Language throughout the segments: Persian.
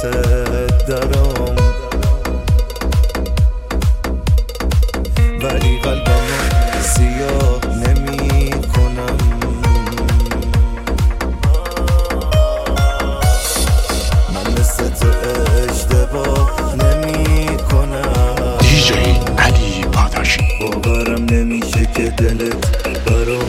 واسه دارم، ولی قلبمو سیاه نمی کنم. من مثل تو اشتباه نمی کنم. دیجی علی پاداشی. باورم نمیشه که دلت برام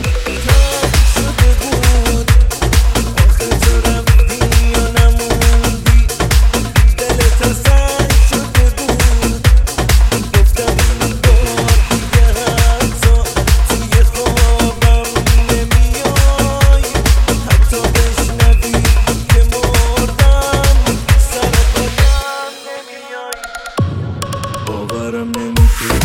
باورم نمیشه.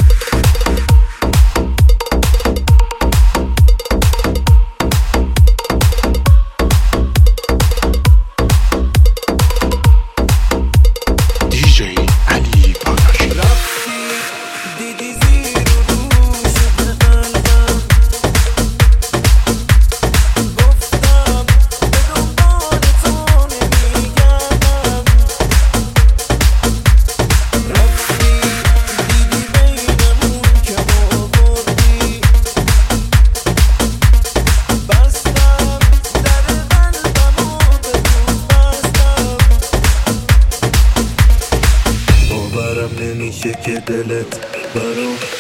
دیجی علی پاداشی. رفتی دیدی زیر و رو شد قلبم، گفتم به دنبال تو نمیگردم. رفتی دیدی بینمون که آوردی، بستم در قلبمو به روز بستم. باورم نمیشه که دلت برام